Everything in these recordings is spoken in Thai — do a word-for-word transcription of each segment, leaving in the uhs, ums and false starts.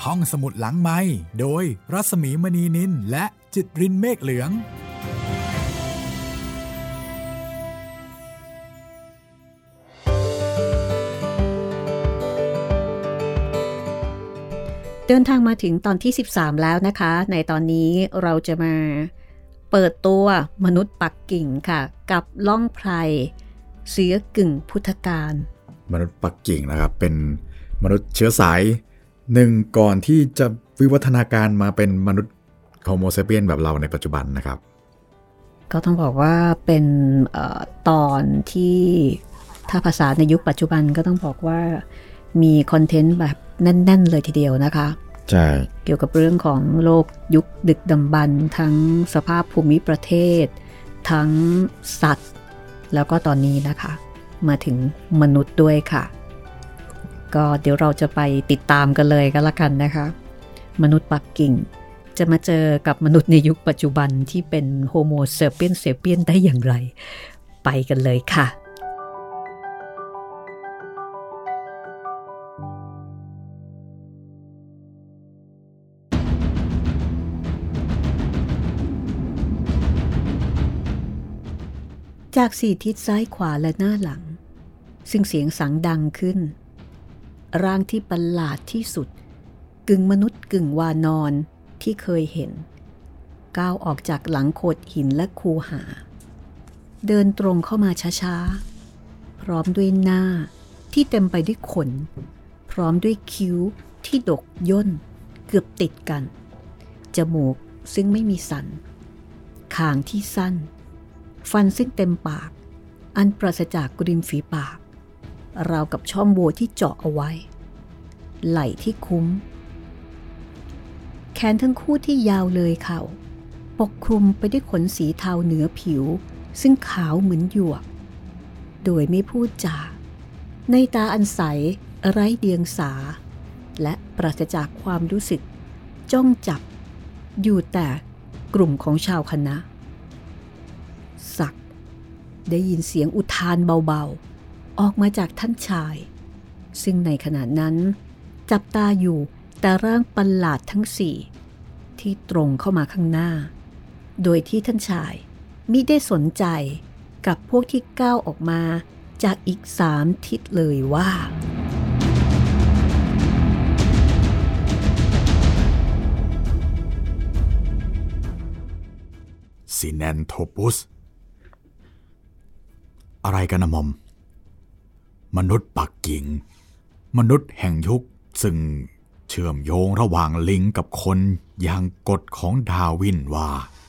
ห้องสมุดหลังไมค์โดยรัศมีมณีนินและจิตรินเมฆเหลืองเดินทางมาถึงตอนที่สิบสามแล้วนะคะในตอนนี้เราจะมาเปิดตัวมนุษย์ปักกิ่งค่ะกับล่องไพรเสือกึ่งพุทธกาลมนุษย์ปักกิ่งนะครับเป็นมนุษย์เชื้อสายหนึ่งก่อนที่จะวิวัฒนาการมาเป็นมนุษย์โฮโมเซเปียนแบบเราในปัจจุบันนะครับก็ต้องบอกว่าเป็นเอ่อตอนที่ถ้าภาษาในยุคปัจจุบันก็ต้องบอกว่ามีคอนเทนต์แบบแน่นๆเลยทีเดียวนะคะใช่เกี่ยวกับเรื่องของโลกยุคดึกดำบรรพ์ทั้งสภาพภูมิประเทศทั้งสัตว์แล้วก็ตอนนี้นะคะมาถึงมนุษย์ด้วยค่ะก็เดี๋ยวเราจะไปติดตามกันเลยก็แล้วกันนะคะมนุษย์ปักกิ่งจะมาเจอกับมนุษย์ในยุคปัจจุบันที่เป็นโฮโมเซเปียนเซเปียนได้อย่างไรไปกันเลยค่ะจากสี่ทิศซ้ายขวาและหน้าหลังซึ่งเสียงสังดังขึ้นร่างที่ประหลาดที่สุดกึ่งมนุษย์กึ่งวานอนที่เคยเห็นก้าวออกจากหลังโขดหินและคูหาเดินตรงเข้ามาช้าๆพร้อมด้วยหน้าที่เต็มไปด้วยขนพร้อมด้วยคิ้วที่ดกย่นเกือบติดกันจมูกซึ่งไม่มีสันคางที่สั้นฟันซึ่งเต็มปากอันปราศจากริมฝีปากราวกับช่องโหว่ที่เจาะเอาไว้ไหล่ที่คุ้มแขนทั้งคู่ที่ยาวเลยเข่าปกคลุมไปด้วยขนสีเทาเหนือผิวซึ่งขาวเหมือนหยวกโดยไม่พูดจาในตาอันใสไร้เดียงสาและปราศจากความรู้สึกจ้องจับอยู่แต่กลุ่มของชาวคณะศักดิ์ได้ยินเสียงอุทานเบาๆออกมาจากท่านชายซึ่งในขณะนั้นจับตาอยู่แต่ร่างประหลาดทั้งสี่ที่ตรงเข้ามาข้างหน้าโดยที่ท่านชายมิได้สนใจกับพวกที่ก้าวออกมาจากอีกสามทิศเลยว่าซิแนนโทปุสอะไรกันนะมอมมนุษย์ปักกิ่งมนุษย์แห่งยุคซึ่งเชื่อมโยงระหว่างลิงกับคนอย่างกฎของดาวินว่า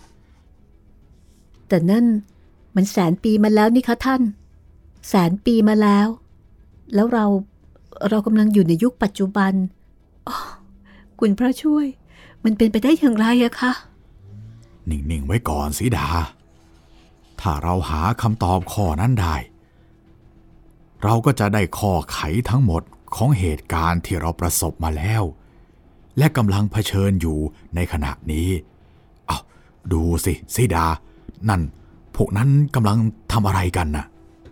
แต่นั่นมันแสนปีมาแล้วนี่คะท่านแสนปีมาแล้วแล้วเราเรากำลังอยู่ในยุคปัจจุบันอ๋อคุณพระช่วยมันเป็นไปได้อย่างไรอะคะนิ่งๆไว้ก่อนสิดาถ้าเราหาคำตอบข้อนั้นได้เราก็จะได้ข้อไขทั้งหมดของเหตุการณ์ที่เราประสบมาแล้วและกำลังเผชิญอยู่ในขณะนี้อ้าวดูสิสิดานั่นพวกนั้นกำลังทำอะไรกันน่ะ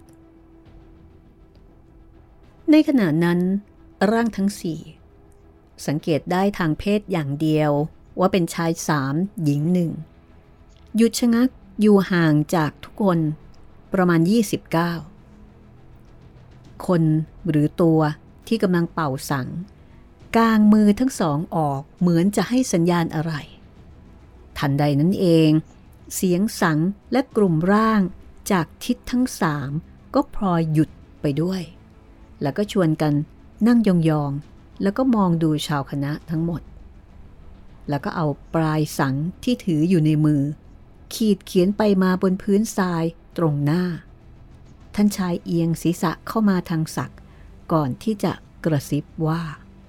ในขณะนั้นร่างทั้งสี่สังเกตได้ทางเพศอย่างเดียวว่าเป็นชายสามหญิงหนึ่งหยุดชะงักอยู่ห่างจากทุกคนประมาณยี่สิบเก้าคนหรือตัวที่กำลังเป่าสังกางมือทั้งสองออกเหมือนจะให้สัญญาณอะไรทันใดนั้นเองเสียงสังและกลุ่มร่างจากทิศทั้งสามก็พลอยหยุดไปด้วยแล้วก็ชวนกันนั่งยองๆแล้วก็มองดูชาวคณะทั้งหมดแล้วก็เอาปลายสังที่ถืออยู่ในมือขีดเขียนไปมาบนพื้นทรายตรงหน้าท่านชายเอียงศีรษะเข้ามาทางศักดิ์ก่อนที่จะกระซิบว่า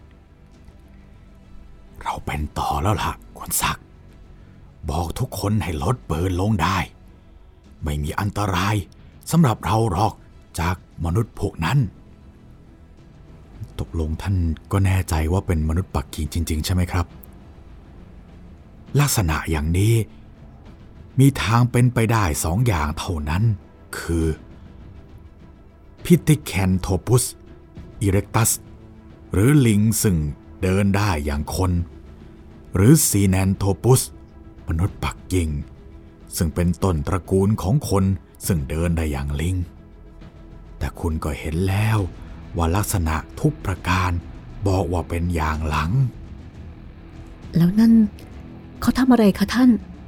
เราเป็นต่อแล้วล่ะคุณศักดิ์บอกทุกคนให้ลดปืนลงได้ไม่มีอันตรายสำหรับเราหรอกจากมนุษย์พวกนั้นตกลงท่านก็แน่ใจว่าเป็นมนุษย์ปักกิ่งจริงๆใช่ไหมครับลักษณะอย่างนี้มีทางเป็นไปได้สองอย่างเท่านั้นคือพิติแคนโทปุสอิเร็กตัสหรือลิงซึ่งเดินได้อย่างคนหรือซีแนนโทปุสมนุษย์ปักกิ่งซึ่งเป็นต้นตระกูลของคนซึ่งเดินได้อย่างลิงแต่คุณก็เห็นแล้วว่าลักษณะทุกประการบอกว่าเป็นอย่างหลังแล้วนั่นเขาทำอะไรคะท่าน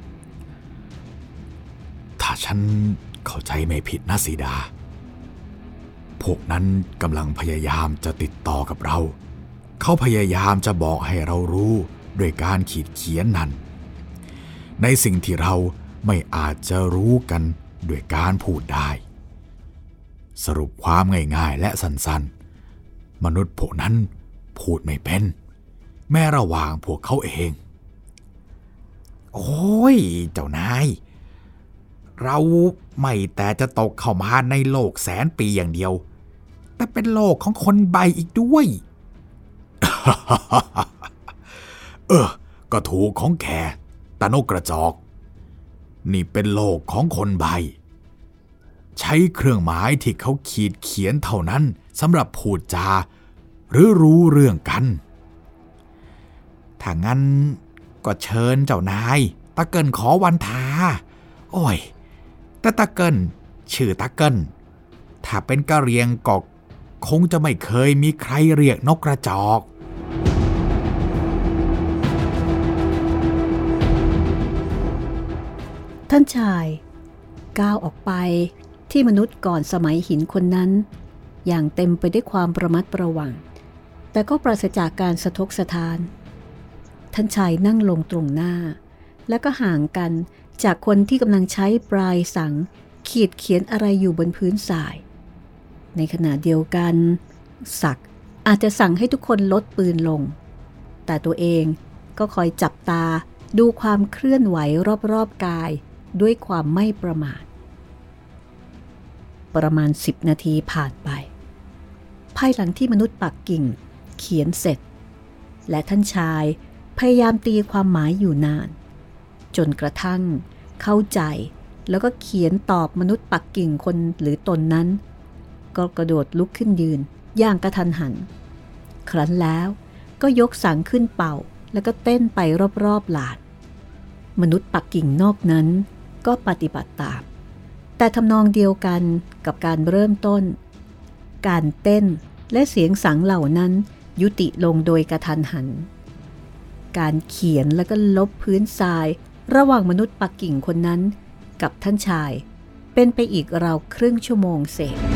ถ้าฉันเข้าใจไม่ผิดนะสีดาพวกนั้นกำลังพยายามจะติดต่อกับเราเขาพยายามจะบอกให้เรารู้ด้วยการขีดเขียนนั่นในสิ่งที่เราไม่อาจจะรู้กันด้วยการพูดได้สรุปความง่ายๆและสั้นๆมนุษย์พวกนั้นพูดไม่เป็นแม้ระหว่างพวกเขาเองโอ้ยเจ้านายเราไม่แต่จะตกเข้ามาในโลกแสนปีอย่างเดียวแต่เป็นโลกของคนใบอีกด้วย เออก็ถูกของแกตานกกระจอกนี่เป็นโลกของคนใบใช้เครื่องหมายที่เขาขีดเขียนเท่านั้นสำหรับพูดจาหรือรู้เรื่องกันถ้างั้นก็เชิญเจ้านายตะเกิลขอวันทาโอ้ยแต่ตะเกิลชื่อตะเกิลถ้าเป็นกะเหรี่ยงก็คงจะไม่เคยมีใครเรียกนกกระจอกท่านชายก้าวออกไปที่มนุษย์ก่อนสมัยหินคนนั้นอย่างเต็มไปด้วยความระมัดระวังแต่ก็ปราศจากการสะทกสะท้านท่านชายนั่งลงตรงหน้าแล้วก็ห่างกันจากคนที่กำลังใช้ปลายสังขีดเขียนอะไรอยู่บนพื้นทรายในขณะเดียวกันศักดิ์อาจจะสั่งให้ทุกคนลดปืนลงแต่ตัวเองก็คอยจับตาดูความเคลื่อนไหวรอบๆกายด้วยความไม่ประมาทประมาณสิบนาทีผ่านไปภายหลังที่มนุษย์ปักกิ่งเขียนเสร็จและท่านชายพยายามตีความหมายอยู่นานจนกระทั่งเข้าใจแล้วก็เขียนตอบมนุษย์ปักกิ่งคนหรือตนนั้นก็กระโดดลุกขึ้นยืนอย่างกระทันหันครั้นแล้วก็ยกสังขึ้นเป่าแล้วก็เต้นไปรอบๆลานมนุษย์ปักกิ่งนอกนั้นก็ปฏิบัติตามแต่ทำนองเดียวกันกับการเริ่มต้นการเต้นและเสียงสังเหล่านั้นยุติลงโดยกระทันหันการเขียนแล้วก็ลบพื้นทรายระหว่างมนุษย์ปักกิ่งคนนั้นกับท่านชายเป็นไปอีกราวครึ่งชั่วโมงเศษ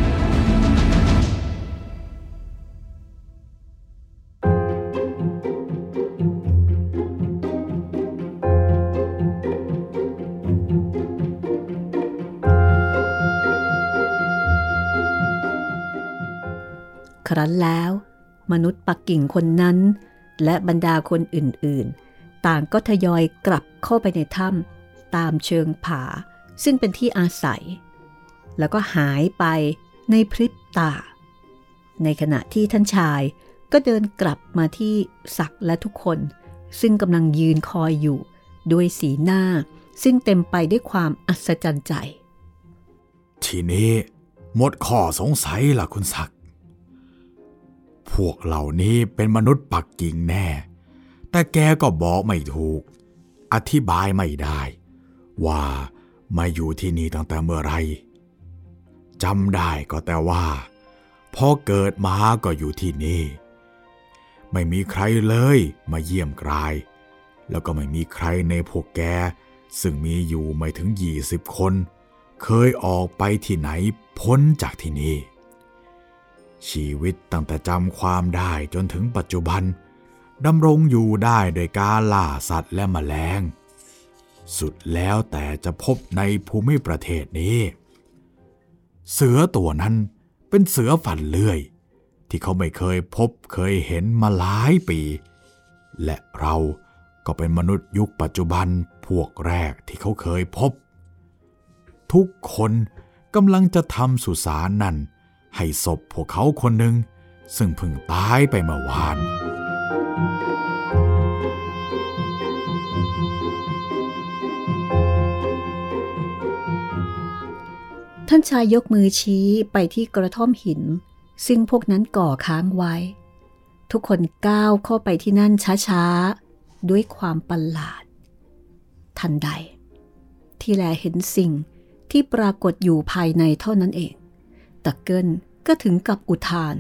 ครั้นแล้วมนุษย์ปักกิ่งคนนั้นและบรรดาคนอื่นๆต่างก็ทยอยกลับเข้าไปในถ้ำตามเชิงผาซึ่งเป็นที่อาศัยแล้วก็หายไปในพริบตาในขณะที่ท่านชายก็เดินกลับมาที่ศักดิ์และทุกคนซึ่งกำลังยืนคอยอยู่ด้วยสีหน้าซึ่งเต็มไปด้วยความอัศจรรย์ใจทีนี้หมดข้อสงสัยล่ะคุณศักดิ์พวกเหล่านี้เป็นมนุษย์ปักกิ่งแน่แต่แกก็บอกไม่ถูกอธิบายไม่ได้ว่ามาอยู่ที่นี่ตั้งแต่เมื่อไรจำได้ก็แต่ว่าพอเกิดมาก็อยู่ที่นี่ไม่มีใครเลยมาเยี่ยมกรายแล้วก็ไม่มีใครในพวกแกซึ่งมีอยู่ไม่ถึงยี่สิบคนเคยออกไปที่ไหนพ้นจากที่นี่ชีวิตตั้งแต่จำความได้จนถึงปัจจุบันดำรงอยู่ได้โดยการล่าสัตว์และแมลงสุดแล้วแต่จะพบในภูมิประเทศนี้เสือตัวนั้นเป็นเสือฟันเลื่อยที่เขาไม่เคยพบเคยเห็นมาหลายปีและเราก็เป็นมนุษย์ยุคปัจจุบันพวกแรกที่เขาเคยพบทุกคนกำลังจะทำสุสานนั่นให้ศพพวกเขาคนหนึ่งซึ่งเพิ่งตายไปเมื่อวานท่านชายยกมือชี้ไปที่กระท่อมหินซึ่งพวกนั้นก่อค้างไว้ทุกคนก้าวเข้าไปที่นั่นช้าๆด้วยความประหลาดทันใดที่แลเห็นสิ่งที่ปรากฏอยู่ภายในเท่านั้นเองตะเกิลก็ถึงกับอุทาน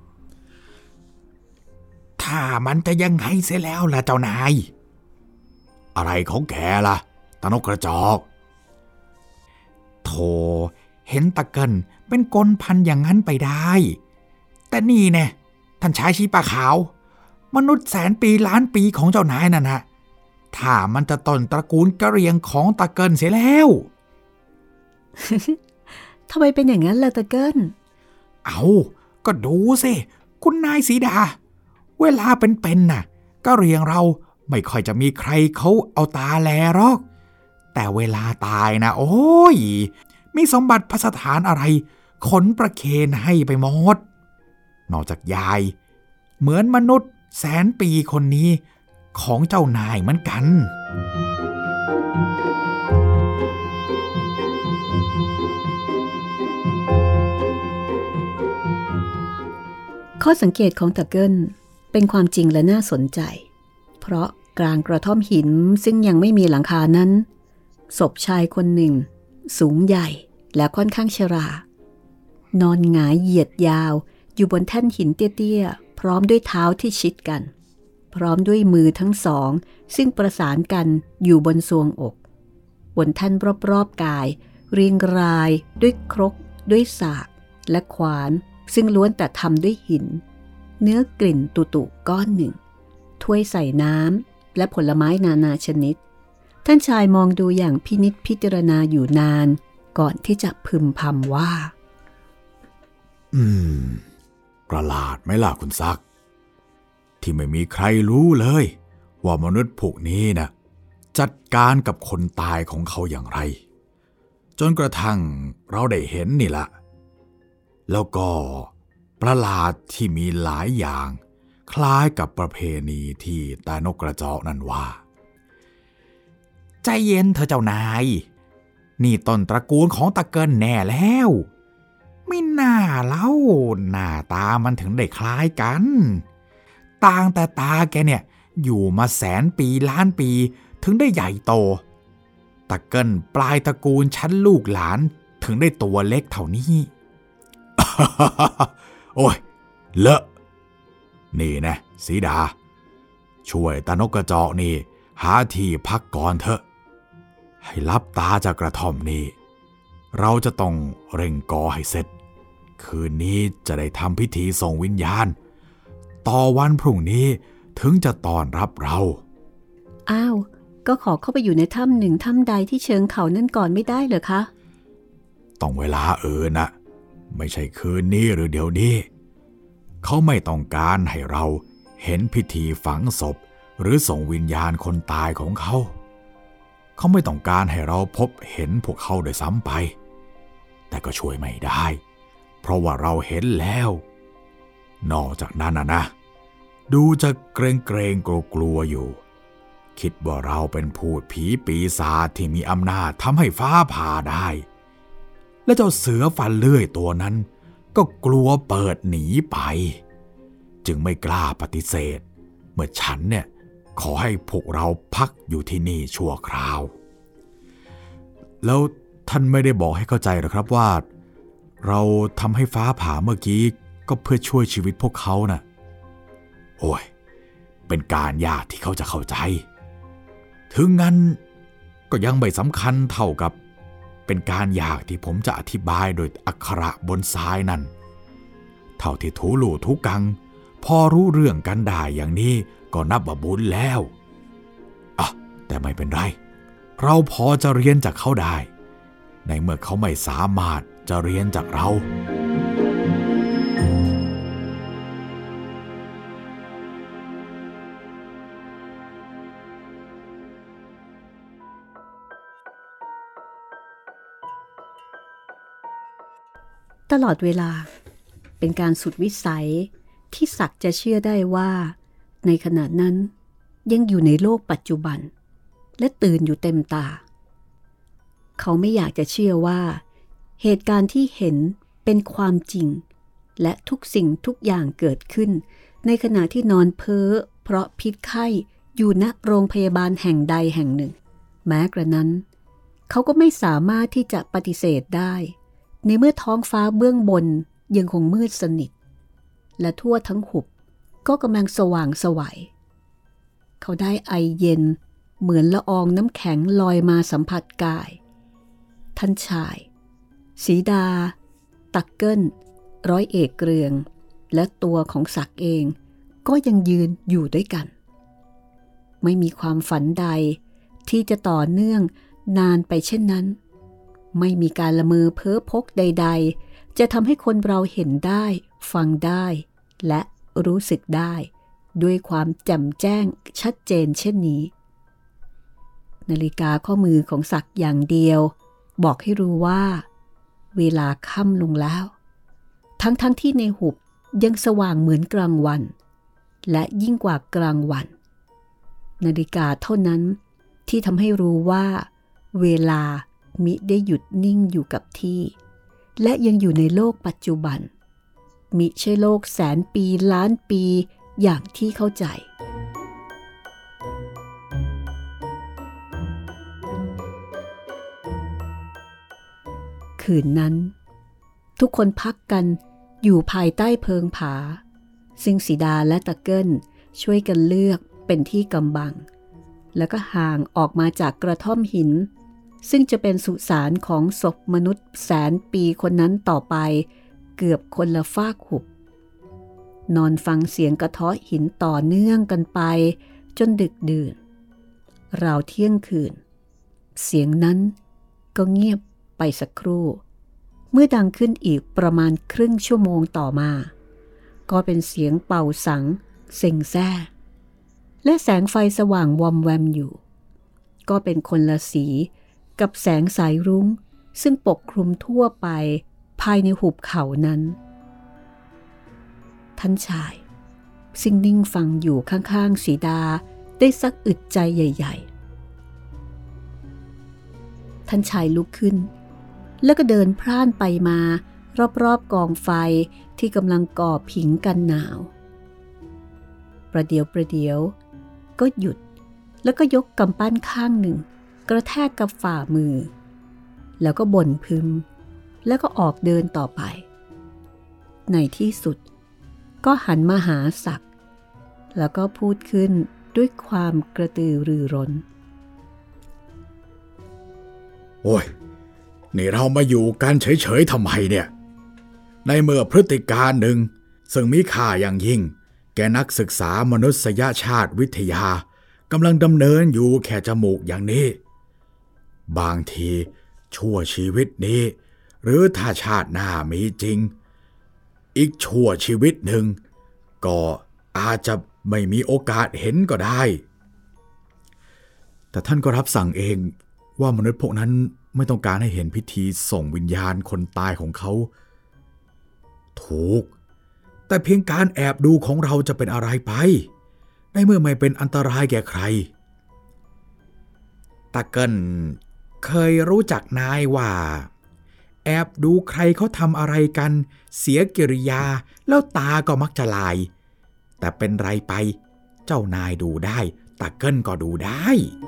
ถ้ามันจะยังไงเสียแล้วล่ะเจ้านายอะไรของแกล่ะตานกกระจอกโธ่เห็นตะเกิลเป็นกลพันอย่างนั้นไปได้แต่นี่แน่ท่านชายชีปะขาวมนุษย์แสนปีล้านปีของเจ้านายนั่นฮะถ้ามันจะต้นตระกูลกะเหรี่ยงของตะเกิลเสียแล้วทำไมเป็นอย่างนั้นล่ะตะเกิลเอาก็ดูสิคุณนายสีดาเวลาเป็นๆน่ะกะเหรี่ยงเราไม่ค่อยจะมีใครเขาเอาตาแลหรอกแต่เวลาตายนะโอ้ยมีสมบัติพัสถานอะไรขนประเคนให้ไปหมดนอกจากยายเหมือนมนุษย์แสนปีคนนี้ของเจ้านายเหมือนกันข้อสังเกตของตะเกิลเป็นความจริงและน่าสนใจเพราะกลางกระท่อมหินซึ่งยังไม่มีหลังคานั้นศพชายคนหนึ่งสูงใหญ่และค่อนข้างชรานอนหงายเหยียดยาวอยู่บนแท่นหินเตี้ยๆพร้อมด้วยเท้าที่ชิดกันพร้อมด้วยมือทั้งสองซึ่งประสานกันอยู่บนทรวงอกบนแท่นรอบๆกายเรียงรายด้วยครกด้วยสากและขวานซึ่งล้วนแต่ทำด้วยหินเนื้อกลิ่นตุตุก้อนหนึ่งถ้วยใส่น้ำและผลไม้นานาชนิดท่านชายมองดูอย่างพินิจพิจารณาอยู่นานก่อนที่จะพึมพำว่าอืมประหลาดไหมล่ะคุณซักที่ไม่มีใครรู้เลยว่ามนุษย์พวกนี้นะจัดการกับคนตายของเขาอย่างไรจนกระทั่งเราได้เห็นนี่ละแล้วก็ประหลาดที่มีหลายอย่างคล้ายกับประเพณีที่ตานกกระจอกนั่นว่าใจเย็นเถอะเจ้านายนี่ต้นตระกูลของตะเกิลแน่แล้วไม่น่าเล่าหน้าตามันถึงได้คล้ายกันต่างแต่ตาแกเนี่ยอยู่มาแสนปีล้านปีถึงได้ใหญ่โตตะเกิลปลายตระกูลชั้นลูกหลานถึงได้ตัวเล็กเท่านี้ โอ้ยเลอะนี่นะสีดาช่วยตานกกระจอกนี่หาที่พักก่อนเถอะให้ลับตาจากกระท่อมนี่เราจะต้องเร่งก่อให้เสร็จคืนนี้จะได้ทำพิธีส่งวิญญาณต่อวันพรุ่งนี้ถึงจะต้อนรับเราอ้าวก็ขอเข้าไปอยู่ในถ้ำหนึ่งถ้ำใดที่เชิงเขานั่นก่อนไม่ได้เหรอคะต้องเวลาเออนะไม่ใช่คืนนี้หรือเดี๋ยวนี้เขาไม่ต้องการให้เราเห็นพิธีฝังศพหรือส่งวิญญาณคนตายของเขาเขาไม่ต้องการให้เราพบเห็นพวกเขาโดยซ้ำไปแต่ก็ช่วยไม่ได้เพราะว่าเราเห็นแล้วนอกจากนั้นนะนะดูจะเกรงเกรงกลัวกลัวอยู่คิดว่าเราเป็นพูดผีปีศาจที่มีอำนาจทำให้ฟ้าผ่าได้และเจ้าเสือฟันเลื่อยตัวนั้นก็กลัวเปิดหนีไปจึงไม่กล้าปฏิเสธเมื่อฉันเนี่ยขอให้พวกเราพักอยู่ที่นี่ชั่วคราวแล้วท่านไม่ได้บอกให้เข้าใจหรอครับว่าเราทำให้ฟ้าผ่าเมื่อกี้ก็เพื่อช่วยชีวิตพวกเขาน่ะโอ้ยเป็นการยากที่เขาจะเข้าใจถึงงั้นก็ยังไม่สำคัญเท่ากับเป็นการยากที่ผมจะอธิบายโดยอักขระบนทรายนั่นเท่าที่ทูลู่ทุกังพอรู้เรื่องกันได้อย่างนี้ก็นับว่าบุญแล้วอ่ะแต่ไม่เป็นไรเราพอจะเรียนจากเขาได้ในเมื่อเขาไม่สามารถจะเรียนจากเราตลอดเวลาเป็นการสุดวิสัยที่ศักดิ์จะเชื่อได้ว่าในขณะนั้นยังอยู่ในโลกปัจจุบันและตื่นอยู่เต็มตาเขาไม่อยากจะเชื่อว่าเหตุการณ์ที่เห็นเป็นความจริงและทุกสิ่งทุกอย่างเกิดขึ้นในขณะที่นอนเพ้อเพราะพิษไข้อยู่ณโรงพยาบาลแห่งใดแห่งหนึ่งแม้กระนั้นเขาก็ไม่สามารถที่จะปฏิเสธได้ในเมื่อท้องฟ้าเบื้องบนยังคงมืดสนิทและทั่วทั้งหุบก็กำลังสว่างไสวเขาได้ไอเย็นเหมือนละอองน้ำแข็งลอยมาสัมผัสกายท่านชายสีดาตักเกิลร้อยเอกเกรืองและตัวของศักดิ์เองก็ยังยืนอยู่ด้วยกันไม่มีความฝันใดที่จะต่อเนื่องนานไปเช่นนั้นไม่มีการละเมอเพ้อพกใดๆจะทำให้คนเราเห็นได้ฟังได้และรู้สึกได้ด้วยความแจ่มแจ้งชัดเจนเช่นนี้นาฬิกาข้อมือของศักดิ์อย่างเดียวบอกให้รู้ว่าเวลาค่ำลงแล้วทั้งๆ ท, ที่ในหุบยังสว่างเหมือนกลางวันและยิ่งกว่ากลางวันนาฬิกาเท่านั้นที่ทำให้รู้ว่าเวลามิได้หยุดนิ่งอยู่กับที่และยังอยู่ในโลกปัจจุบันมิใช่โลกแสนปีล้านปีอย่างที่เข้าใจคืนนั้นทุกคนพักกันอยู่ภายใต้เพิงผาซึ่งสีดาและตะเกิลช่วยกันเลือกเป็นที่กำบังแล้วก็ห่างออกมาจากกระท่อมหินซึ่งจะเป็นสุสานของศพมนุษย์แสนปีคนนั้นต่อไปเกือบคนละฟากหุบนอนฟังเสียงกระเทาะหินต่อเนื่องกันไปจนดึกดื่นราวเที่ยงคืนเสียงนั้นก็เงียบไปสักครู่เมื่อดังขึ้นอีกประมาณครึ่งชั่วโมงต่อมาก็เป็นเสียงเป่าสังเซ็งแซ่และแสงไฟสว่างวอมแวมอยู่ก็เป็นคนละสีกับแสงสายรุ้งซึ่งปกคลุมทั่วไปภายในหุบเขานั้นท่านชายซึ่งนิ่งฟังอยู่ข้างๆสีดาได้สักอึดใจใหญ่ๆท่านชายลุกขึ้นแล้วก็เดินพร่านไปมารอบๆกองไฟที่กำลังก่อผิงกันหนาวประเดี๋ยวประเดี๋ยวก็หยุดแล้วก็ยกกำปั้นข้างหนึ่งกระแทกกับฝ่ามือแล้วก็บ่นพึมแล้วก็ออกเดินต่อไปในที่สุดก็หันมาหาศักดิ์แล้วก็พูดขึ้นด้วยความกระตือรือร้นโอ้ยนี่เรามาอยู่กันเฉยๆทำไมเนี่ยในเมื่อพฤติการหนึ่งซึ่งมีค่าอย่างยิ่งแก่นักศึกษามนุษยชาติวิทยากำลังดำเนินอยู่แค่จมูกอย่างนี้บางทีชั่วชีวิตนี้หรือถ้าชาติหน้ามีจริงอีกชั่วชีวิตหนึ่งก็อาจจะไม่มีโอกาสเห็นก็ได้แต่ท่านก็รับสั่งเองว่ามนุษย์พวกนั้นไม่ต้องการให้เห็นพิธีส่งวิญญาณคนตายของเขาถูกแต่เพียงการแอบดูของเราจะเป็นอะไรไปในเมื่อไม่เป็นอันตรายแก่ใครตะเกิลเคยรู้จักนายว่าแอบดูใครเขาทำอะไรกันเสียกิริยาแล้วตาก็มักจะลายแต่เป็นไรไปเจ้านายดูได้ตะเกิลก็ดูได้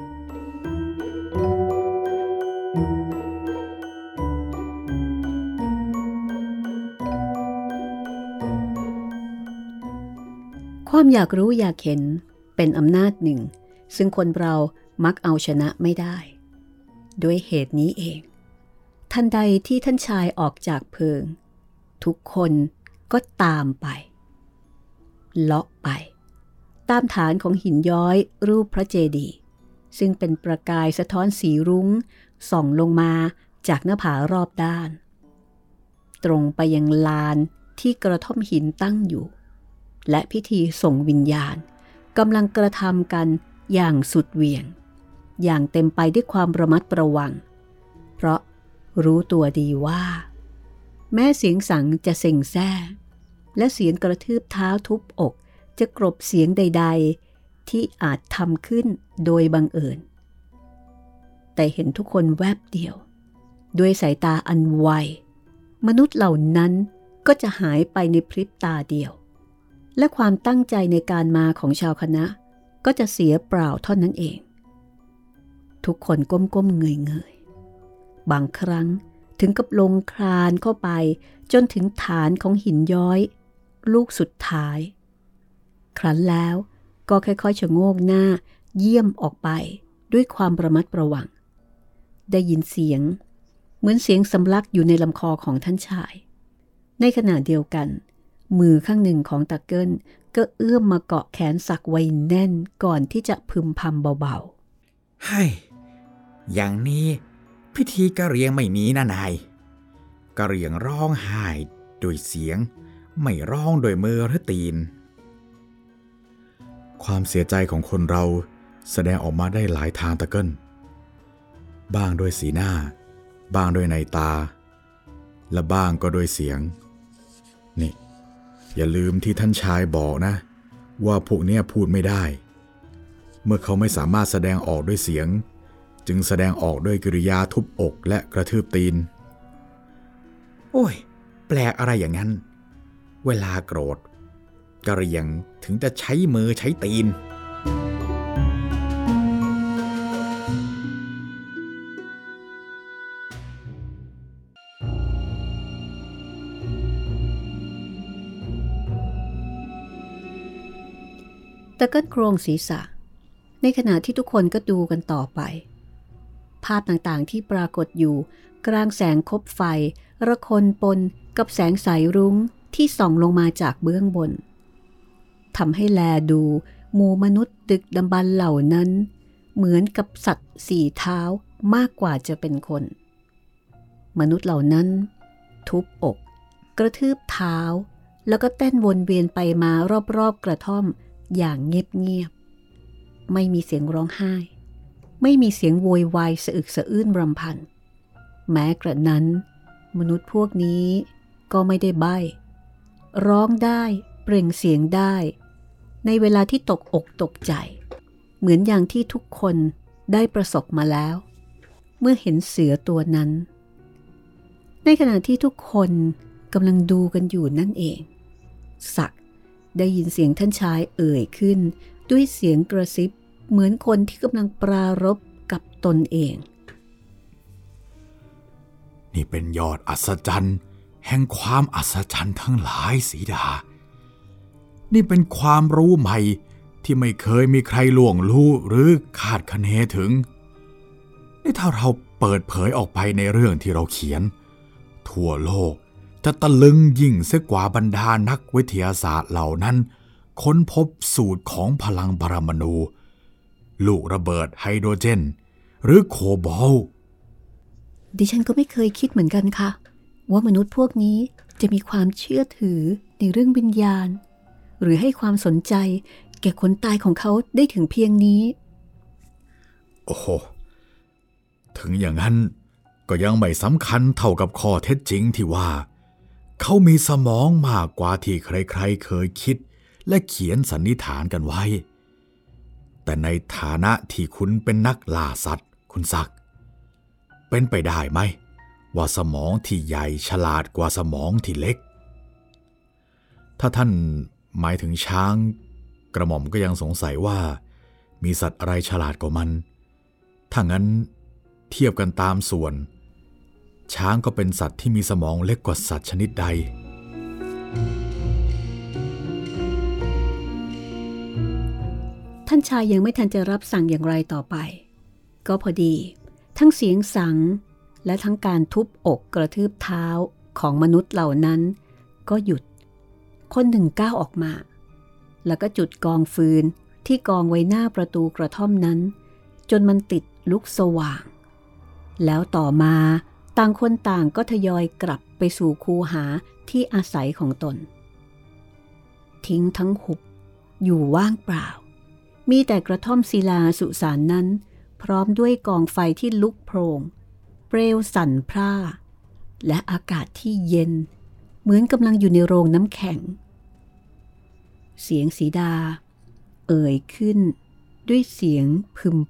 ความอยากรู้อยากเห็นเป็นอำนาจหนึ่งซึ่งคนเรามักเอาชนะไม่ได้ด้วยเหตุนี้เองทันใดที่ท่านชายออกจากเพิงทุกคนก็ตามไปเลาะไปตามฐานของหินย้อยรูปพระเจดีย์ซึ่งเป็นประกายสะท้อนสีรุ้งส่องลงมาจากหน้าผารอบด้านตรงไปยังลานที่กระท่อมหินตั้งอยู่และพิธีส่งวิญญาณกำลังกระทำกันอย่างสุดเหวี่ยงอย่างเต็มไปด้วยความระมัดระวังเพราะรู้ตัวดีว่าแม้เสียงสังจะเซ็งแซ่และเสียงกระทืบเท้าทุบอกจะกลบเสียงใดๆที่อาจทำขึ้นโดยบังเอิญแต่เห็นทุกคนแวบเดียวด้วยสายตาอันไวมนุษย์เหล่านั้นก็จะหายไปในพริบตาเดียวและความตั้งใจในการมาของชาวคณะก็จะเสียเปล่าเท่านั้นเองทุกคนก้มๆเงยๆบางครั้งถึงกับลงคลานเข้าไปจนถึงฐานของหินย้อยลูกสุดท้ายครั้นแล้วก็ค่อยๆชะโงกหน้าเยี่ยมออกไปด้วยความระมัดระวังได้ยินเสียงเหมือนเสียงสำลักอยู่ในลำคอของท่านชายในขณะเดียวกันมือข้างหนึ่งของตาเกิลก็เอื้อมมาเกาะแขนสักไว้แน่นก่อนที่จะพึมพำเบาๆเฮ้ยอย่างนี้พิธีกะเหรี่ยงไม่มีนะนายกะเหรี่ยงร้องไห้โดยเสียงไม่ร้องโดยมือหรือตีนความเสียใจของคนเราแสดงออกมาได้หลายทางตะเกิลบ้างโดยสีหน้าบ้างโดยในตาและบ้างก็โดยเสียงนี่อย่าลืมที่ท่านชายบอกนะว่าพวกเนี้ยพูดไม่ได้เมื่อเขาไม่สามารถแสดงออกด้วยเสียงจึงแสดงออกด้วยกิริยาทุบอกและกระทืบตีนโอ้ยแปลกอะไรอย่างนั้นเวลาโกรธกะเหรี่ยงถึงจะใช้มือใช้ตีนตะเกิลโครงศีรษะในขณะที่ทุกคนก็ดูกันต่อไปภาพต่างๆที่ปรากฏอยู่กลางแสงคบไฟระคนปนกับแสงสายรุ้งที่ส่องลงมาจากเบื้องบนทำให้แลดูหมู่มนุษย์ดึกดำบรรพ์เหล่านั้นเหมือนกับสัตว์สี่เท้ามากกว่าจะเป็นคนมนุษย์เหล่านั้นทุบอกกระทืบเท้าแล้วก็เต้นวนเวียนไปมารอบๆกระท่อมอย่างเงียบๆไม่มีเสียงร้องไห้ไม่มีเสียงโวยวายสะอึกสะอื้นรำพันแม้กระนั้นมนุษย์พวกนี้ก็ไม่ได้ใบ้ร้องได้เปล่งเสียงได้ในเวลาที่ตกอกตกใจเหมือนอย่างที่ทุกคนได้ประสบมาแล้วเมื่อเห็นเสือตัวนั้นในขณะที่ทุกคนกำลังดูกันอยู่นั่นเองศักดิ์ได้ยินเสียงท่านชายเอ่ยขึ้นด้วยเสียงกระซิบเหมือนคนที่กำลังปรารภกับตนเองนี่เป็นยอดอัศจรรย์แห่งความอัศจรรย์ทั้งหลายสีดานี่เป็นความรู้ใหม่ที่ไม่เคยมีใครล่วงรู้หรือคาดคะเนถึงนี่ถ้าเราเปิดเผยออกไปในเรื่องที่เราเขียนทั่วโลกจะตะลึงยิ่งเสียกว่าบรรดานักวิทยาศาสตร์เหล่านั้นค้นพบสูตรของพลังปรมาณูลูกระเบิดไฮโดรเจนหรือโคบอลต์ดิฉันก็ไม่เคยคิดเหมือนกันค่ะว่ามนุษย์พวกนี้จะมีความเชื่อถือในเรื่องวิญญาณหรือให้ความสนใจแก่คนตายของเขาได้ถึงเพียงนี้โอ้โหถึงอย่างนั้นก็ยังไม่สำคัญเท่ากับข้อเท็จจริงที่ว่าเขามีสมองมากกว่าที่ใครๆเคยคิดและเขียนสันนิษฐานกันไว้แต่ในฐานะที่คุณเป็นนักล่าสัตว์คุณศักดิ์เป็นไปได้ไหมว่าสมองที่ใหญ่ฉลาดกว่าสมองที่เล็กถ้าท่านหมายถึงช้างกระหม่อมก็ยังสงสัยว่ามีสัตว์อะไรฉลาดกว่ามันถ้างั้นเทียบกันตามส่วนช้างก็เป็นสัตว์ที่มีสมองเล็กกว่าสัตว์ชนิดใดท่านชายยังไม่ทันจะรับสั่งอย่างไรต่อไปก็พอดีทั้งเสียงสังและทั้งการทุบอกกระทืบเท้าของมนุษย์เหล่านั้นก็หยุดคนหนึ่งก้าวออกมาแล้วก็จุดกองฟืนที่กองไว้หน้าประตูกระท่อมนั้นจนมันติดลุกสว่างแล้วต่อมาต่างคนต่างก็ทยอยกลับไปสู่คูหาที่อาศัยของตนทิ้งทั้งหุบอยู่ว่างเปล่ามีแต่กระท่อมศิลาสุสานนั้นพร้อมด้วยกองไฟที่ลุกโพลงเปลวสั่นพร่าและอากาศที่เย็นเหมือนกำลังอยู่ในโรงน้ำแข็งเสียงสีดาเอ่ยขึ้นด้วยเสียงพึม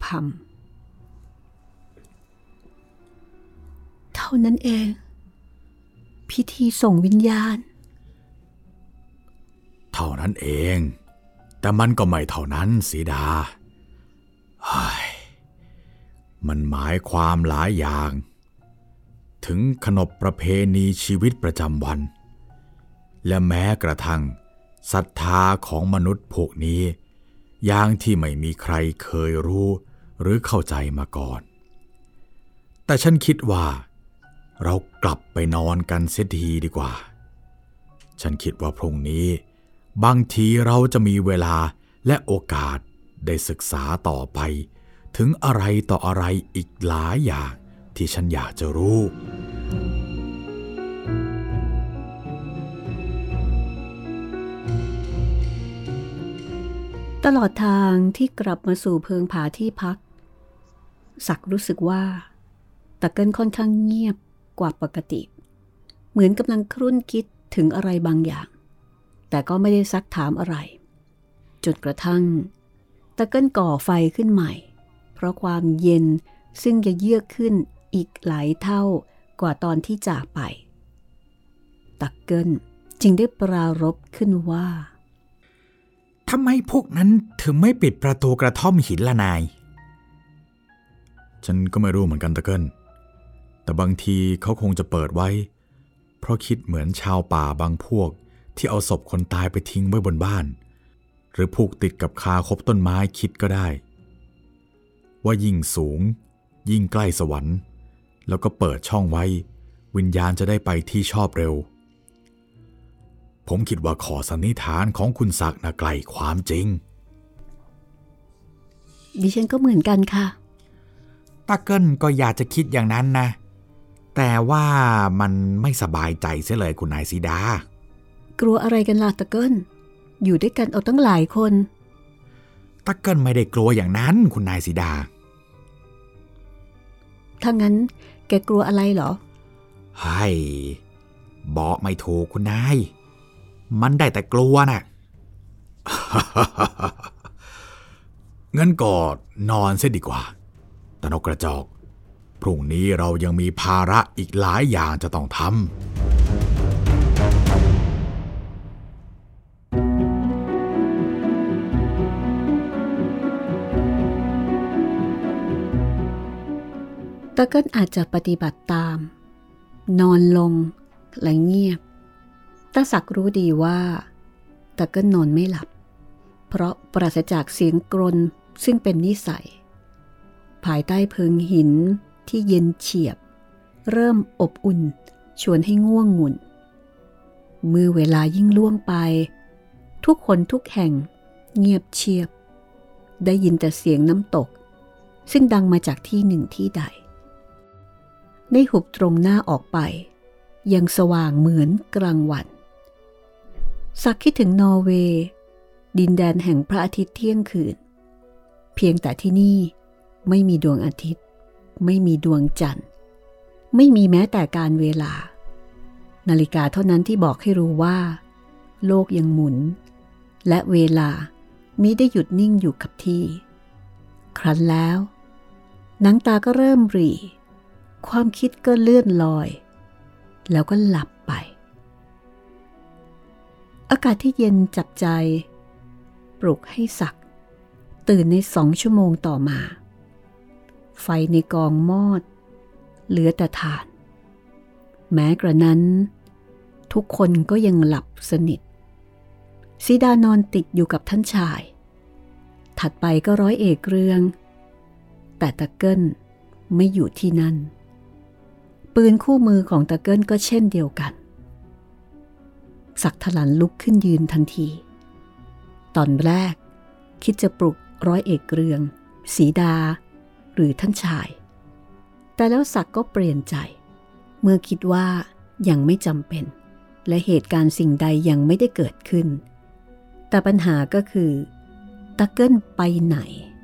พำเท่านั้นเองพิธีส่งวิญญาณท่านั้นเองแต่มันก็ไม่เท่านั้นสีดาเฮ้ยมันหมายความหลายอย่างถึงขนบประเพณีชีวิตประจำวันและแม้กระทั่งศรัทธาของมนุษย์พวกนี้อย่างที่ไม่มีใครเคยรู้หรือเข้าใจมาก่อนแต่ฉันคิดว่าเรากลับไปนอนกันเสียทีดีกว่าฉันคิดว่าพรุ่งนี้บางทีเราจะมีเวลาและโอกาสได้ศึกษาต่อไปถึงอะไรต่ออะไรอีกหลายอย่างที่ฉันอยากจะรู้ตลอดทางที่กลับมาสู่เพิงผาที่พักศักดิ์รู้สึกว่าตะเกิลค่อนข้างเงียบกว่าปกติเหมือนกำลังครุ่นคิดถึงอะไรบางอย่างแต่ก็ไม่ได้ซักถามอะไรจนกระทั่งตะเกิลก่อไฟขึ้นใหม่เพราะความเย็นซึ่งจะเยือกขึ้นอีกหลายเท่ากว่าตอนที่จากไปตะเกิลจึงได้ปรารภขึ้นว่าทำไมพวกนั้นถึงไม่ปิดประตูกระท่อมหินละนายฉันก็ไม่รู้เหมือนกันตะเกิลแต่บางทีเขาคงจะเปิดไว้เพราะคิดเหมือนชาวป่าบางพวกที่เอาศพคนตายไปทิ้งไว้บนบ้านหรือผูกติดกับคาคบต้นไม้คิดก็ได้ว่ายิ่งสูงยิ่งใกล้สวรรค์แล้วก็เปิดช่องไว้วิญญาณจะได้ไปที่ชอบเร็วผมคิดว่าข้อสันนิษฐานของคุณศักดิ์น่ะไกลความจริงดิฉันก็เหมือนกันค่ะตาเกิลก็อยากจะคิดอย่างนั้นนะแต่ว่ามันไม่สบายใจเสียเลยคุณนายสีดากลัวอะไรกันล่ะตะเกิลอยู่ด้วยกันเอาตั้งหลายคนตาเกิลไม่ได้กลัวอย่างนั้นคุณนายสีดาถ้างั้นแกกลัวอะไรเหรอเฮ้ยบอกไม่ถูกคุณนายมันได้แต่กลัวน่ะ งั้นก็นอนเสียดีกว่าตนกกระจอกพรุ่งนี้เรายังมีภาระอีกหลายอย่างจะต้องทำตะเกิลอาจจะปฏิบัติตามนอนลงและเงียบตาศักดิ์รู้ดีว่าตะเกิลนอนไม่หลับเพราะปราศจากเสียงกรนซึ่งเป็นนิสัยภายใต้เพิงหินที่เย็นเฉียบเริ่มอบอุ่นชวนให้ง่วงงุนเมื่อเวลายิ่งล่วงไปทุกคนทุกแห่งเงียบเชียบได้ยินแต่เสียงน้ำตกซึ่งดังมาจากที่หนึ่งที่ใดในหุบตรงหน้าออกไปยังสว่างเหมือนกลางวันสักคิดถึงนอร์เวย์ดินแดนแห่งพระอาทิตย์เที่ยงคืนเพียงแต่ที่นี่ไม่มีดวงอาทิตย์ไม่มีดวงจันทร์ไม่มีแม้แต่การเวลานาฬิกาเท่านั้นที่บอกให้รู้ว่าโลกยังหมุนและเวลามิได้หยุดนิ่งอยู่กับที่ครั้นแล้วหนังตาก็เริ่มหรี่ความคิดก็เลื่อนลอยแล้วก็หลับไปอากาศที่เย็นจับใจปลุกให้ศักดิ์ตื่นในสองชั่วโมงต่อมาไฟในกองมอดเหลือแต่ถ่านแม้กระนั้นทุกคนก็ยังหลับสนิทสีดานอนติดอยู่กับท่านชายถัดไปก็ร้อยเอกเรืองแต่ตะเกิลไม่อยู่ที่นั่นปืนคู่มือของตะเกิลก็เช่นเดียวกันศักดิ์ถลันลุกขึ้นยืนทันทีตอนแรกคิดจะปลุกร้อยเอกเรืองสีดาหรือท่านชายแต่แล้วศักดิ์ก็เปลี่ยนใจเมื่อคิดว่ายังไม่จำเป็นและเหตุการณ์สิ่งใดยังไม่ได้เกิดขึ้นแต่ปัญหาก็คือตะเกิลไปไหน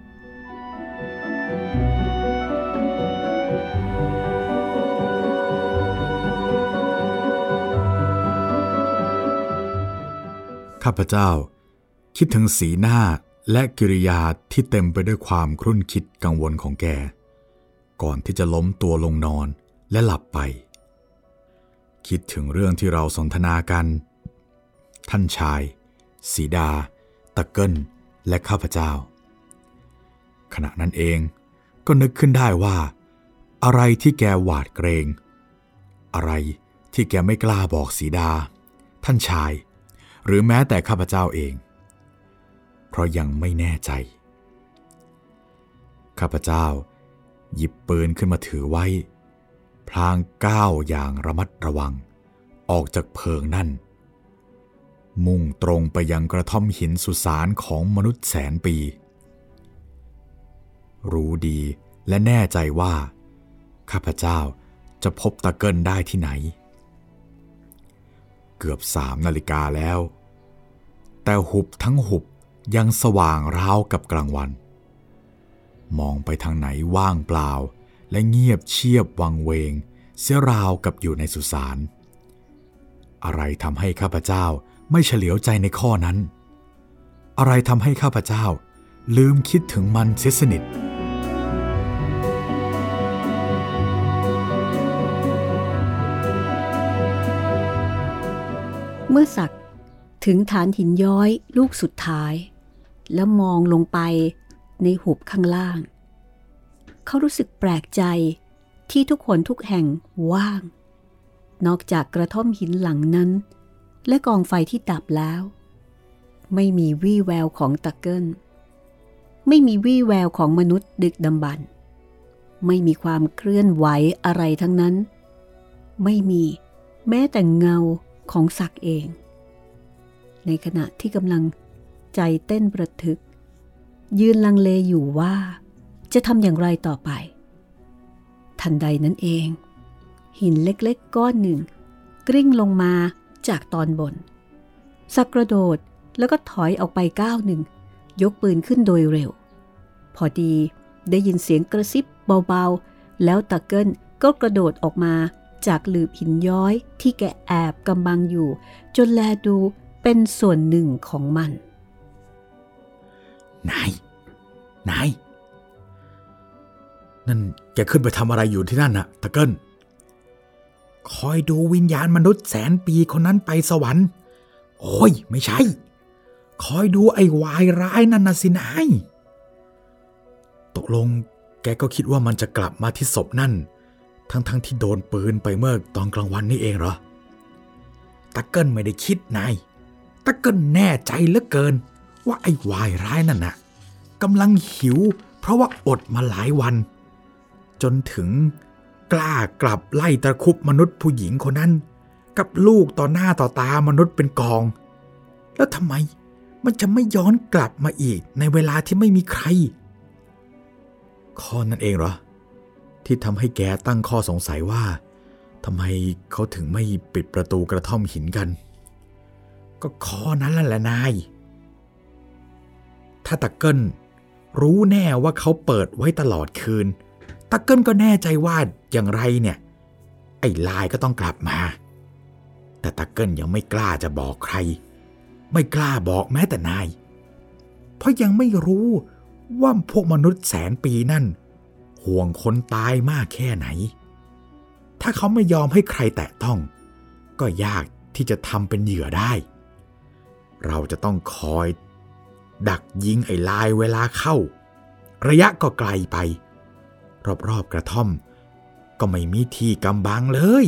ข้าพเจ้าคิดถึงสีหน้าและกิริยาที่เต็มไปด้วยความครุ่นคิดกังวลของแกก่อนที่จะล้มตัวลงนอนและหลับไปคิดถึงเรื่องที่เราสนทนากันท่านชายสีดาตะเกิลและข้าพเจ้าขณะนั้นเองก็นึกขึ้นได้ว่าอะไรที่แกหวาดเกรงอะไรที่แกไม่กล้าบอกสีดาท่านชายหรือแม้แต่ข้าพเจ้าเองเพราะยังไม่แน่ใจข้าพเจ้าหยิบปืนขึ้นมาถือไว้พลางก้าวอย่างระมัดระวังออกจากเพิงนั่นมุ่งตรงไปยังกระท่อมหินสุสานของมนุษย์แสนปีรู้ดีและแน่ใจว่าข้าพเจ้าจะพบตะเกิลได้ที่ไหนเกือบสามนาฬิกาแล้วแต่หุบทั้งหุบยังสว่างราวกับกลางวันมองไปทางไหนว่างเปล่าและเงียบเชียบวังเวงเสียราวกับอยู่ในสุสานอะไรทำให้ข้าพเจ้าไม่เฉลียวใจในข้อนั้นอะไรทำให้ข้าพเจ้าลืมคิดถึงมันเสียสนิทเมื่อศักดิ์ถึงฐานหินย้อยลูกสุดท้ายแล้วมองลงไปในหุบข้างล่างเขารู้สึกแปลกใจที่ทุกคนทุกแห่งว่างนอกจากกระท่อมหินหลังนั้นและกองไฟที่ดับแล้วไม่มีวี่แววของตะเกิลไม่มีวี่แววของมนุษย์ดึกดำบรรพ์ไม่มีความเคลื่อนไหวอะไรทั้งนั้นไม่มีแม้แต่เงาของศักดิ์เองในขณะที่กำลังใจเต้นประทึกยืนลังเลอยู่ว่าจะทำอย่างไรต่อไปทันใดนั้นเองหินเล็กๆก้อนหนึ่งกลิ้งลงมาจากตอนบนศักดิ์กระโดดแล้วก็ถอยออกไปก้าวหนึ่งยกปืนขึ้นโดยเร็วพอดีได้ยินเสียงกระซิบเบาๆแล้วตะเกิลก็กระโดดออกมาจากหลืบหินย้อยที่แกแอบกำบังอยู่จนแลดูเป็นส่วนหนึ่งของมันนายนายนั่นแกขึ้นไปทำอะไรอยู่ที่นั่นน่ะตะเกิลคอยดูวิญญาณมนุษย์แสนปีคนนั้นไปสวรรค์โอ้ยไม่ใช่คอยดูไอ้วายร้ายนั่นน่ะสินายตกลงแกก็คิดว่ามันจะกลับมาที่ศพนั่นทั้งๆ ท, ที่โดนปืนไปเมื่อตอนกลางวันนี่เองเหรอตะเกิลไม่ได้คิดนายตะเกิลแน่ใจเหลือเกินว่าไอ้วายร้ายนั่นน่ะกำลังหิวเพราะว่าอดมาหลายวันจนถึงกล้ากลับไล่ตะคุบมนุษย์ผู้หญิงคนนั้นกับลูกต่อหน้าต่อตามนุษย์เป็นกองแล้วทำไมมันจะไม่ย้อนกลับมาอีกในเวลาที่ไม่มีใครข้อนั้นเองเหรอที่ทำให้แกตั้งข้อสงสัยว่าทำไมเขาถึงไม่ปิดประตูกระท่อมหินกันก็ข้อนั้นแหละนายถ้าตะเกิลรู้แน่ว่าเขาเปิดไว้ตลอดคืนตะเกิลก็แน่ใจว่าอย่างไรเนี่ยไอ้ลายก็ต้องกลับมาแต่ตะเกิลยังไม่กล้าจะบอกใครไม่กล้าบอกแม้แต่นายเพราะยังไม่รู้ว่าพวกมนุษย์แสนปีนั่นห่วงคนตายมากแค่ไหนถ้าเขาไม่ยอมให้ใครแตะต้องก็ยากที่จะทำเป็นเหยื่อได้เราจะต้องคอยดักยิงไอ้ลายเวลาเข้าระยะก็ไกลไปรอบๆกระท่อมก็ไม่มีที่กำบังเลย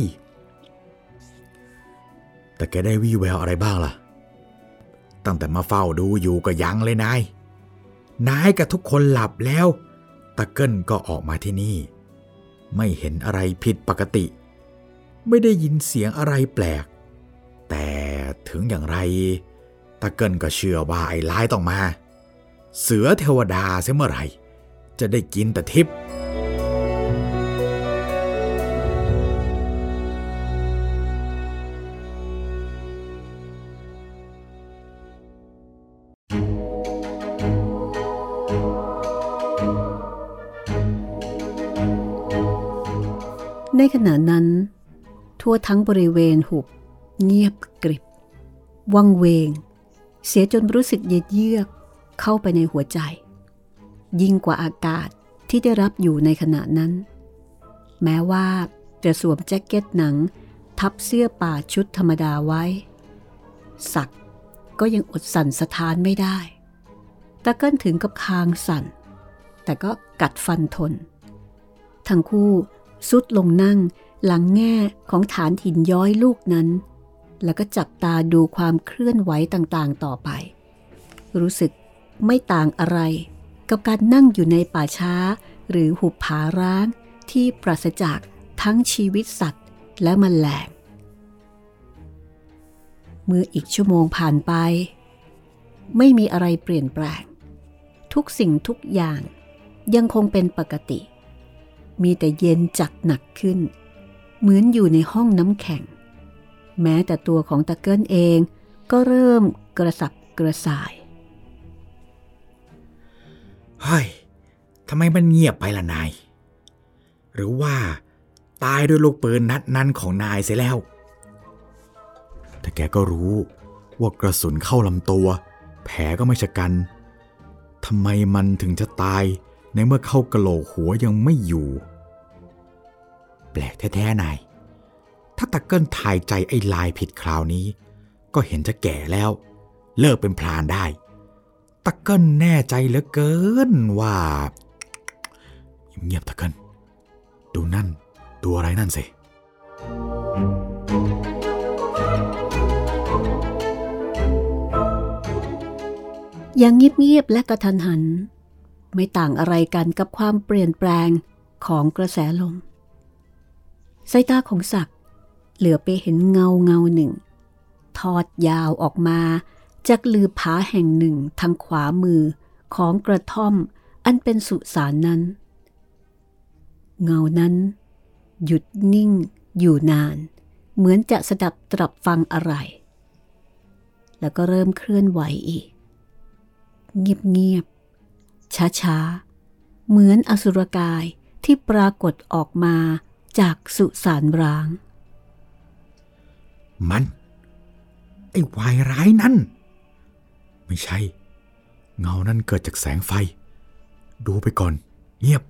แต่แกได้วี่แววอะไรบ้างล่ะตั้งแต่มาเฝ้าดูอยู่ก็ยังเลยนายนายกับทุกคนหลับแล้วตะเกิลก็ออกมาที่นี่ไม่เห็นอะไรผิดปกติไม่ได้ยินเสียงอะไรแปลกแต่ถึงอย่างไรตะเกิลก็เชื่อว่าไอ้ร้ายต้องมาเสือเทวดาเสียเมื่อไหร่จะได้กินแต่ทิพย์ในขณะนั้นทั่วทั้งบริเวณหุบเงียบกริบวังเวงเสียจนรู้สึกเย็นเยือกเข้าไปในหัวใจยิ่งกว่าอากาศที่ได้รับอยู่ในขณะนั้นแม้ว่าจะสวมแจ็คเก็ตหนังทับเสื้อป่าชุดธรรมดาไว้ศักดิ์ก็ยังอดสั่นสะท้านไม่ได้ตะเกิ้ลถึงกับคางสั่นแต่ก็กัดฟันทนทั้งคู่ซุดลงนั่งหลังแง่ของฐานหินย้อยลูกนั้นแล้วก็จับตาดูความเคลื่อนไหวต่างๆต่อไปรู้สึกไม่ต่างอะไรกับการนั่งอยู่ในป่าช้าหรือหุบผาร้างที่ปราศจากทั้งชีวิตสัตว์และแมลงเมื่ออีกชั่วโมงผ่านไปไม่มีอะไรเปลี่ยนแปลงทุกสิ่งทุกอย่างยังคงเป็นปกติมีแต่เย็นจัดหนักขึ้นเหมือนอยู่ในห้องน้ำแข็งแม้แต่ตัวของตะเกิ้ลเองก็เริ่มกระสับกระส่ายเฮ้ยทำไมมันเงียบไปล่ะนายหรือว่าตายด้วยลูกปืนนัดนั้นของนายเสียแล้วแต่แกก็รู้ว่ากระสุนเข้าลำตัวแผลก็ไม่ชะกันทำไมมันถึงจะตายในเมื่อเข้ากะโหลกหัวยังไม่อยู่แปลกแท้ๆนายถ้าตะเกิ้ลทายใจไอ้ลายผิดคราวนี้ก็เห็นจะแก่แล้วเลิกเป็นพรานได้ตะเกิ้ลแน่ใจเหลือเกินว่าเงียบๆตะเกิ้ลดูนั่นดูอะไรนั่นสิอย่างเงียบๆและกระทันหันไม่ต่างอะไรกันกับความเปลี่ยนแปลงของกระแสลมสายตาของศักดิ์เหลือไปเห็นเงาเงาหนึ่งทอดยาวออกมาจากลือผาแห่งหนึ่งทางขวามือของกระท่อมอันเป็นสุสานนั้นเงานั้นหยุดนิ่งอยู่นานเหมือนจะสดับตรับฟังอะไรแล้วก็เริ่มเคลื่อนไหวอีกเงียบๆช้าๆเหมือนอสุรกายที่ปรากฏออกมาจากสุสานร้างมันไอ้วายร้ายนั่นไม่ใช่เงานั่นเกิดจากแสงไฟดูไปก่อนเงียบ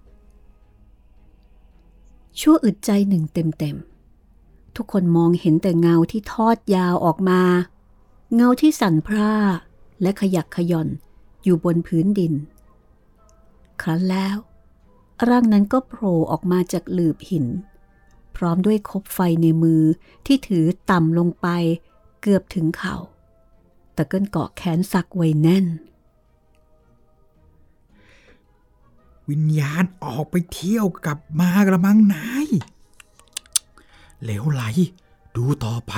ชั่วอึดใจหนึ่งเต็มๆทุกคนมองเห็นแต่เงาที่ทอดยาวออกมาเงาที่สั่นพร่าและขยักขย่อนอยู่บนพื้นดินครั้นแล้วร่างนั้นก็โผล่ออกมาจากหลืบหินพร้อมด้วยคบไฟในมือที่ถือต่ำลงไปเกือบถึงเข่าตะเกิ้ลเกาะแขนศักดิ์ไว้แน่นวิญญาณออกไปเที่ยวกลับมากระมังนายเหลวไหลดูต่อไป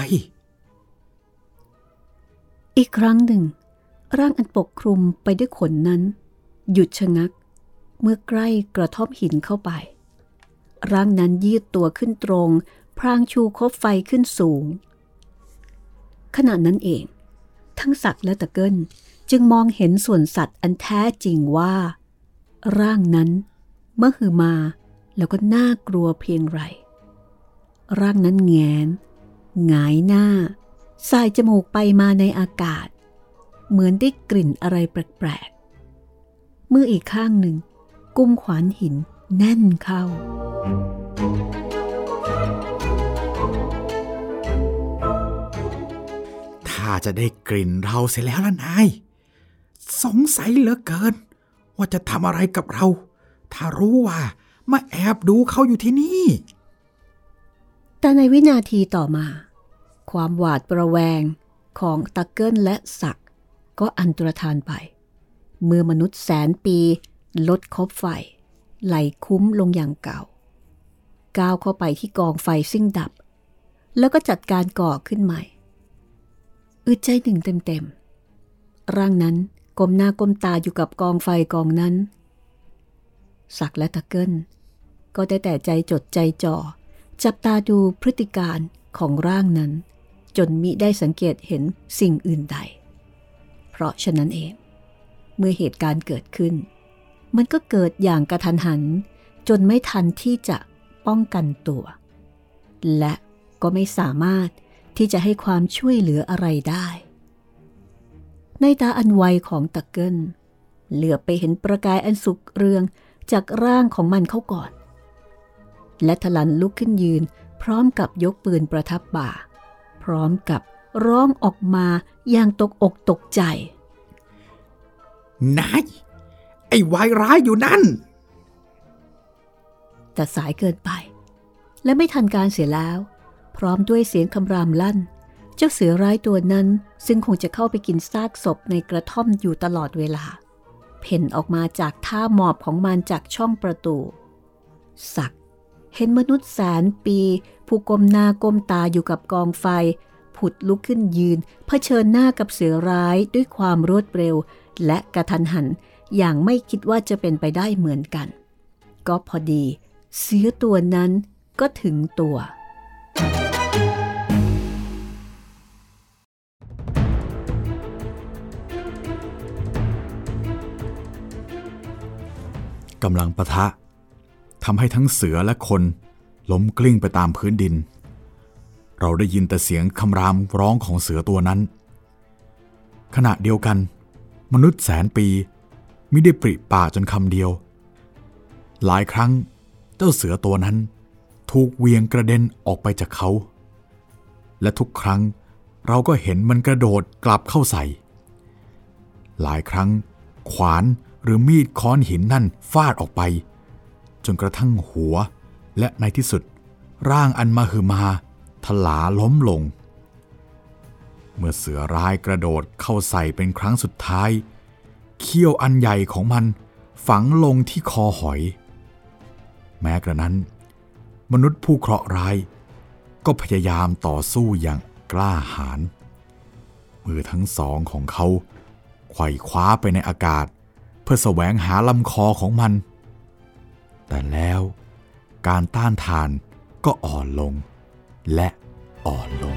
อีกครั้งหนึ่งร่างอันปกคลุมไปด้วยขนนั้นหยุดชะงักเมื่อใกล้กระท่อมหินเข้าไปร่างนั้นยืดตัวขึ้นตรงพรางชูคบไฟขึ้นสูงขณะนั้นเองทั้งศักดิ์และตะเกิ้ลจึงมองเห็นส่วนสัตว์อันแท้จริงว่าร่างนั้นเมื่อหือมาแล้วก็น่ากลัวเพียงไรร่างนั้นแงนหงายหน้าสายจมูกไปมาในอากาศเหมือนได้กลิ่นอะไรแปลกๆมืออีกข้างหนึ่งกุมขวานหินแน่นเข้าถ้าจะได้กลิ่นเราเสียแล้วล่ะนายสงสัยเหลือเกินว่าจะทำอะไรกับเราถ้ารู้ว่ามาแอบดูเขาอยู่ที่นี่แต่ในวินาทีต่อมาความหวาดประแวงของตะเกิ้ลและศักดิ์ก็อันตรธานไปเมื่อมนุษย์แสนปีลดคบไฟไหลคุ้มลงอย่างเก่าก้าวเข้าไปที่กองไฟซึ่งดับแล้วก็จัดการก่อขึ้นใหม่อึดใจหนึ่งเต็มๆร่างนั้นก้มหน้าก้มตาอยู่กับกองไฟกองนั้นศักดิ์และตะเกิ้ลก็ได้แต่ใจจดใจจ่อจับตาดูพฤติการของร่างนั้นจนมิได้สังเกตเห็นสิ่งอื่นใดเพราะฉะนั้นเองเมื่อเหตุการณ์เกิดขึ้นมันก็เกิดอย่างกระทันหันจนไม่ทันที่จะป้องกันตัวและก็ไม่สามารถที่จะให้ความช่วยเหลืออะไรได้ในตาอันไวของตะเกิ้ลเหลือไปเห็นประกายอันสุกเรืองจากร่างของมันเข้าก่อนและทะลันลุกขึ้นยืนพร้อมกับยกปืนประทับบ่าพร้อมกับร้องออกมาอย่างตกอกตกใจนายไอ้วายร้ายอยู่นั่นแต่สายเกินไปและไม่ทันการเสียแล้วพร้อมด้วยเสียงคำรามลั่นเจ้าเสือร้ายตัวนั้นซึ่งคงจะเข้าไปกินซากศพในกระท่อมอยู่ตลอดเวลาเพ่นออกมาจากท่าหมอบของมันจากช่องประตูศักดิ์เห็นมนุษย์แสนปีผู้ก้มหน้าก้มตาอยู่กับกองไฟผุดลุกขึ้นยืนเผชิญหน้ากับเสือร้ายด้วยความรวดเร็วและกระทันหันอย่างไม่คิดว่าจะเป็นไปได้เหมือนกันก็พอดีเสือตัวนั้นก็ถึงตัวกำลังปะทะทำให้ทั้งเสือและคนล้มกลิ้งไปตามพื้นดินเราได้ยินแต่เสียงคำรามร้องของเสือตัวนั้นขณะเดียวกันมนุษย์แสนปีมิได้ปริปากจนคำเดียวหลายครั้งเจ้าเสือตัวนั้นถูกเหวี่ยงกระเด็นออกไปจากเขาและทุกครั้งเราก็เห็นมันกระโดดกลับเข้าใส่หลายครั้งขวานหรือมีดค้อนหินนั่นฟาดออกไปจนกระทั่งหัวและในที่สุดร่างอันมหึมาถลาล้มลงเมื่อเสือร้ายกระโดดเข้าใส่เป็นครั้งสุดท้ายเขี้ยวอันใหญ่ของมันฝังลงที่คอหอยแม้กระนั้นมนุษย์ผู้เคราะห์ร้ายก็พยายามต่อสู้อย่างกล้าหาญมือทั้งสองของเขาไขว่คว้าไปในอากาศเพื่อแสวงหาลำคอของมันแต่แล้วการต้านทานก็อ่อนลงและอ่อนลง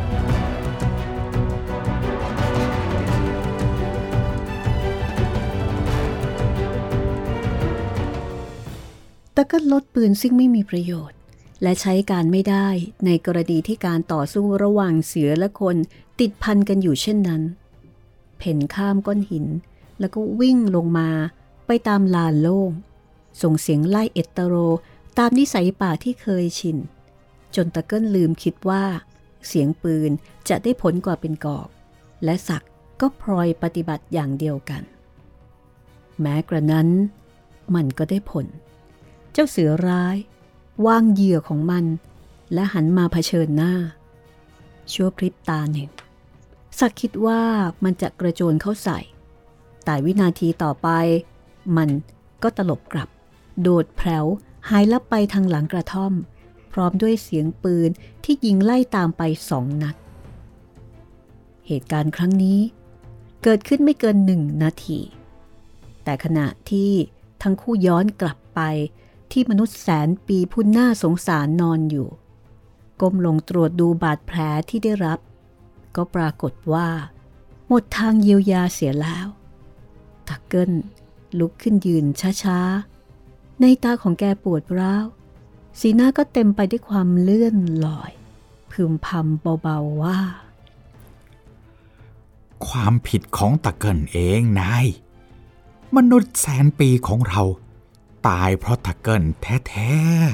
แต่ก็ลดปืนซึ่งไม่มีประโยชน์และใช้การไม่ได้ในกรณีที่การต่อสู้ระหว่างเสือและคนติดพันกันอยู่เช่นนั้นเพ่นข้ามก้อนหินแล้วก็วิ่งลงมาไปตามลานโล่งส่งเสียงไล่เอตโตโรตามนิสัยป่าที่เคยชินจนตะเกิ้ลลืมคิดว่าเสียงปืนจะได้ผลกว่าเป็นกอบและศักดิ์ก็พลอยปฏิบัติอย่างเดียวกันแม้กระนั้นมันก็ได้ผลเจ้าเสือร้ายวางเหยื่อของมันและหันมาเผชิญหน้าชั่วพริบตาหนึ่งศักดิ์คิดว่ามันจะกระโจนเข้าใส่แต่วินาทีต่อไปมันก็ตลบกลับโดดแผลวหายลับไปทางหลังกระท่อมพร้อมด้วยเสียงปืนที่ยิงไล่ตามไปสองนัดเหตุการณ์ครั้งนี้เกิดขึ้นไม่เกินหนึ่งนาทีแต่ขณะที่ทั้งคู่ย้อนกลับไปที่มนุษย์แสนปีผู้น่าสงสารนอนอยู่ก้มลงตรวจดูบาดแผลที่ได้รับก็ปรากฏว่าหมดทางเยียวยาเสียแล้วทักเกิลลุกขึ้นยืนช้าๆในตาของแกปวดร้าวสีหน้าก็เต็มไปด้วยความเลื่อนลอยพึมพำเบาๆว่าความผิดของตะเกิลเองนายมนุษย์แสนปีของเราตายเพราะตะเกิลแท้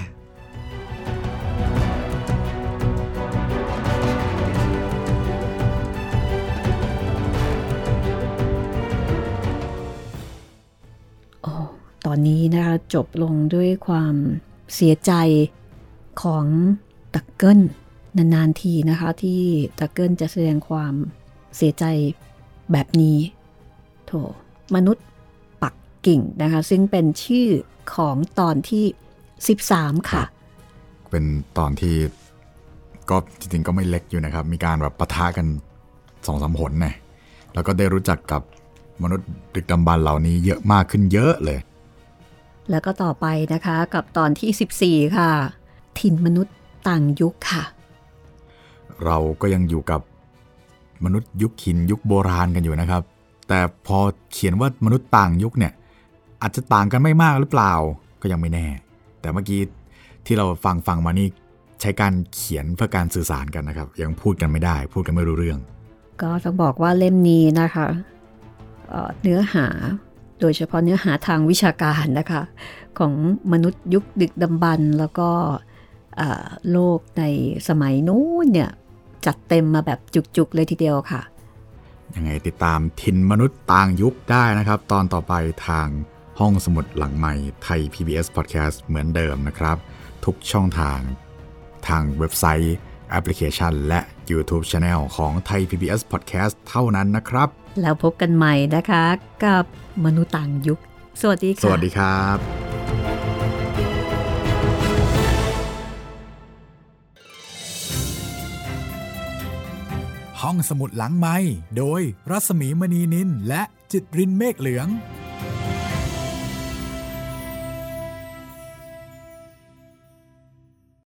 ๆโอ้ตอนนี้นะคะจบลงด้วยความเสียใจของตะเกิลนานๆทีนะคะที่ตะเกิลจะแสดงความเสียใจแบบนี้โถมนุษย์ปักกิ่งนะคะซึ่งเป็นชื่อของตอนที่สิบสามค่ะเป็นตอนที่ก็จริงๆก็ไม่เล็กอยู่นะครับมีการแบบปะทะกัน สองสาม หนเนี่ยแล้วก็ได้รู้จักกับมนุษย์ดึกดำบรรพ์เหล่านี้เยอะมากขึ้นเยอะเลยแล้วก็ต่อไปนะคะกับตอนที่สิบสี่ค่ะถิ่นมนุษย์ต่างยุคค่ะเราก็ยังอยู่กับมนุษย์ยุคหินยุคโบราณกันอยู่นะครับแต่พอเขียนว่ามนุษย์ต่างยุคเนี่ยอาจจะต่างกันไม่มากหรือเปล่าก็ยังไม่แน่แต่เมื่อกี้ที่เราฟังฟังมานี่ใช้การเขียนเพื่อการสื่อสารกันนะครับยังพูดกันไม่ได้พูดกันไม่รู้เรื่องก็ต้องบอกว่าเล่มนี้นะคะเอ่อเนื้อหาโดยเฉพาะเนื้อหาทางวิชาการนะคะของมนุษย์ยุคดึกดำบรรพ์แล้วก็โลกในสมัยนู้นเนี่ยจัดเต็มมาแบบจุกๆเลยทีเดียวค่ะยังไงติดตามถิ่นมนุษย์ต่างยุคได้นะครับตอนต่อไปทางห้องสมุดหลังใหม่ไทย พี บี เอส Podcast เหมือนเดิมนะครับทุกช่องทางทางเว็บไซต์แอปพลิเคชันและ YouTube Channel ของไทย พี บี เอส Podcast เท่านั้นนะครับแล้วพบกันใหม่นะคะกับมนุษย์ต่างยุคสวัสดีค่ะสวัสดีครับห้องสมุดหลังไมค์โดยรัศมีมณีนินและจิตรินเมฆเหลือง